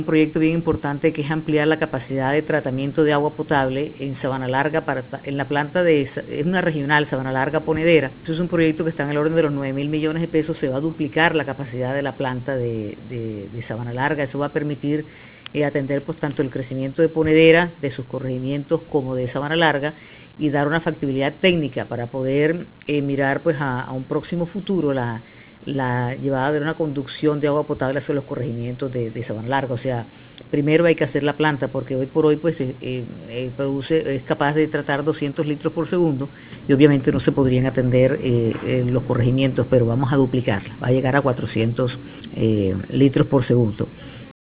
Un proyecto bien importante que es ampliar la capacidad de tratamiento de agua potable en Sabana Larga, en la planta es una regional, Sabana Larga Ponedera. Eso es un proyecto que está en el orden de los 9.000 millones de pesos, se va a duplicar la capacidad de la planta de Sabana Larga, eso va a permitir atender pues tanto el crecimiento de Ponedera, de sus corregimientos, como de Sabana Larga, y dar una factibilidad técnica para poder mirar pues a un próximo futuro la llevada de una conducción de agua potable hacia los corregimientos de Sabana Larga. O sea, primero hay que hacer la planta, porque hoy por hoy pues es capaz de tratar 200 litros por segundo, y obviamente no se podrían atender los corregimientos, pero vamos a duplicarla, va a llegar a 400 litros por segundo.